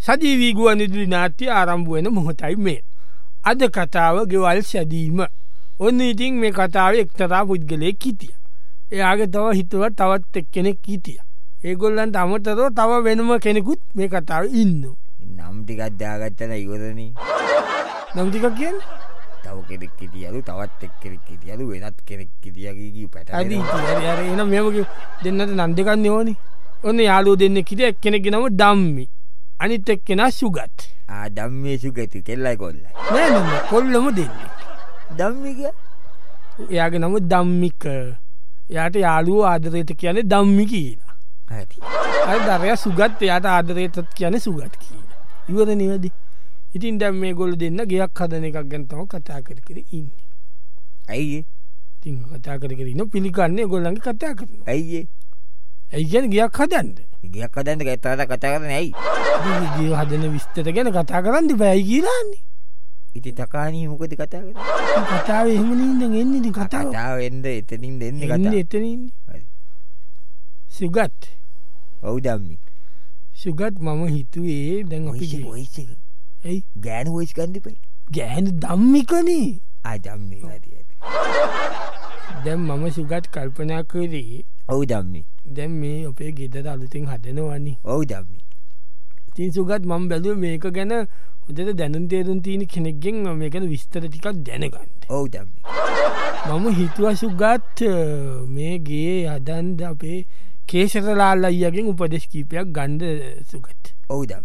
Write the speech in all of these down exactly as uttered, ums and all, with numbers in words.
සජීවී ගුවන්විදුලි නාට්‍ය ආරම්භ වෙන මොහොතයි මේ. අද කතාව ගෙවල් සැදීම. ඔන්න ඉතින් මේ කතාව එක්තරා පුද්ගලයෙක් හිටියා. එයාගේ තව හිතුව තවත් එක්කෙනෙක් හිටියා. ඒගොල්ලන්ට අමතරව තව වෙනම කෙනෙකුත් මේ කතාව ඉන්නවා. නම් ටිකක් දාගත්තන ඉවරනේ. නම් ටිකක් කියන්නේ? තව කෙනෙක් හිටියලු තවත් එක්කෙනෙක් හිටියලු වෙනත් කෙනෙක් හිටියා කී පැටලෙනවා. හරි හරි හරි එහෙනම් මෙහෙම දෙන්නට නම් දෙකක් නෙවනේ. ඔන්න යාළුවෝ දෙන්නෙක් හිටියා. එක්කෙනෙක්ගේ නම ධම්මි. අනිත් එක්කෙනා සුගත්. ආ ධම්මේ සුගත් කෙල්ලයි කොල්ලයි. නෑ නෑ කොල්ලම දෙන්නේ. ධම්මික එයාගේ නම ධම්මික. එයාට යාළුවෝ ආදරයට කියන්නේ ධම්මි කියලා. හරි. අර දරයා සුගත් එයාට ආදරයට කියන්නේ සුගත් කියලා. ඉවර නේද? ඉතින් දැන් මේගොල්ලෝ දෙන්න ගයක් හදන එකක් ගැන තමයි කතා කර කර ඉන්නේ. ඇයි ඒ? ඉතින් කතා කර කර ඉන්න පිළිගන්නේ ඒගොල්ලන්ගේ කතා කරනවා. ඇයි ඒ? ඇයි කියන්නේ ගයක් හදන්න? ගයක් හදන්න කතා කතා කරන්නේ ඇයි? ඉතින් ගිය හදන විස්තර ගැන කතා කරන්න බෑයි කියලාන්නේ. ඉතින් තකාණී මොකද කතා කරන්නේ? කතාවේ එහෙම නින්දෙන් එන්නේ ඉතින් කතාව. කතාව එන්න එතනින් දෙන්නේ කතාව. එන්නේ එතනින් ඉන්නේ. හරි. සුගත්. ඔව් ධම්මි. සුගත් මම හිතුවේ දැන් අපි ඔයිස් වොයිස් එක. ඇයි? ගෑනු වොයිස් ගන්න දෙපයි. ගෑනු ධම්මිකනේ. ආ ධම්මි හරි හරි. දැන් මම සුගත් කල්පනා කරේ. ඔව් ධම්මි. දැන් මේ අපේ ගෙදර අලුතෙන් හදනවනේ. ඔව් ධම්මි. ඉතින් සුගත් මම බැලුවේ මේක ගැන හොඳට දැනුම් තේරුම් තියෙන කෙනෙක්ගෙන් මේක ගැන විස්තර ටිකක් දැනගන්න. ඔව් ධම්මි. මම හිතුවා සුගත් මේ ගේ හදන්න අපේ කේසරලාල් අයියාගෙන් උපදෙස් කීපයක් ගන්න සුගත්. ඔව් ධම්මි.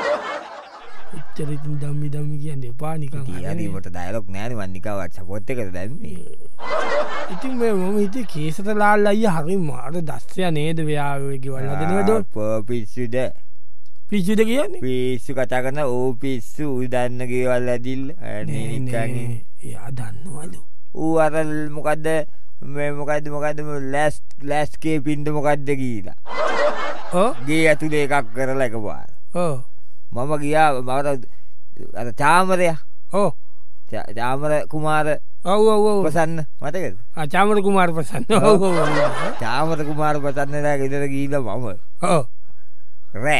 එච්චර ඉතින් ධම්මි ධම්මි කියන්නේ එපා නිකන්. ඉතින් මට ඩයලොග් නෑනේ මන් නිකන් WhatsApp එකකට දැම්මේ. ඉතින් මේ මම හිතුවේ කේසරලාල් අයියා හරි මාර දස්සයා නේද වෙයා ඔය ගෙවල් හදනවද? පිස්සුද? පිස්සුද කියන්නේ? පිස්සු කතා කරන ඕ පිස්සු ඌ දන්න ගෙවල් ඇදිල්ල. අනේ නිකන් එයා දන්නවලු. ඌ අර මොකද්ද මේ මොකද්ද මොකද්ද ලෑස් ලෑස් කේපින්ද මොකද්ද කියලා. ඔව් ගේ ඇතුලේ එකක් කරලා එකපාර. ඔව් මම ගියා මම අර චාමරයා. ඔව් චාමර කුමාර ඔව් ඔව් ඔව් ප්‍රසන්න මතකද? ආ චාමර කුමාර ප්‍රසන්න. ඔව් ඔව් චාමර කුමාර ප්‍රසන්නලා ගෙදර ගිහිල්ලා මම ඔව් රෑ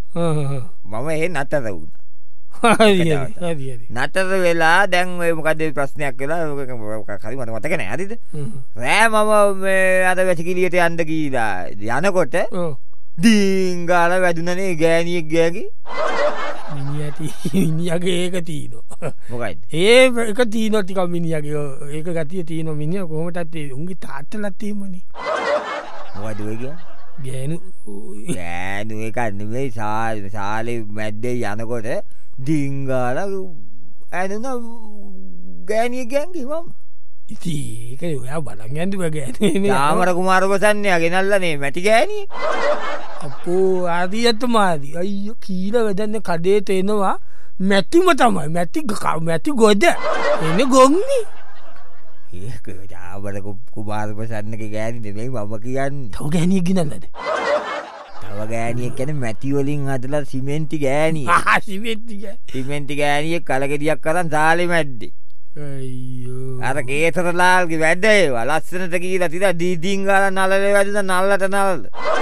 මම එහෙ නතර වුණා. හරි හරි හරි. නතර වෙලා දැන් ඔය මොකද ප්‍රශ්නයක් වෙලා හරි මට මතක නෑ හරිද? රෑ මම මේ අර වැසිකිළියට යන්න ගිහිලා යනකොට ඔව් ඩිංගාල වැදුනනේ ගෑණියෙක් ගෑගේ. මිනිහටි මිනිහගේ ඒක තියෙනවා. මොකයිද? ඒ එක තියෙනවා ටිකක් මිනිහගේ ඒක ගතිය තියෙනවා මිනිහා කොහොමදත් ඒ උන්ගේ තාත්තලා තියෙන්නේ. මොකද ඔය කියන්නේ? ගෑනු ගෑනු එකක් නෙමෙයි ශාලේ මැද්දේ යනකොට ඩිංගාල ඇනුන ගෑණියෙක් ගෑන්ගේ මම. ඉතින් ඒක ඔයා බලන් යන්න බෑ ගෑනේ. චාමර කුමාර ප්‍රසන්නයා ගෙනල්ලානේ මැටි ගෑණියෙක්. අපෝ ආදියට මාදි අයියෝ කීලා වැදන්නේ කඩේට එනවා මැටිම තමයි මැටි මැටි ගොඩ එන්නේ ගොන්නේ. ඒක චාමර කුමාර ප්‍රසන්නගේ ගෑණි නෙමෙයි මම කියන්නේ. තව ගෑණියෙක් ගෙනල්ලාද? තව ගෑණියෙක් කියන්නේ මැටි වලින් හදලා සිමෙන්ති ගෑණියෙක්. ආ සිමෙන්ති ගෑණියෙක්. සිමෙන්ති ගෑණියෙක් කලගෙඩියක් අරන් සාලේ මැද්දේ. අයියෝ අර කේතරලාල්ගේ වැඩ ඒවා ලස්සනට කියලා තියලා දී ඩිංගාල නලලේ වැදුනා නල්ලට නල්ල.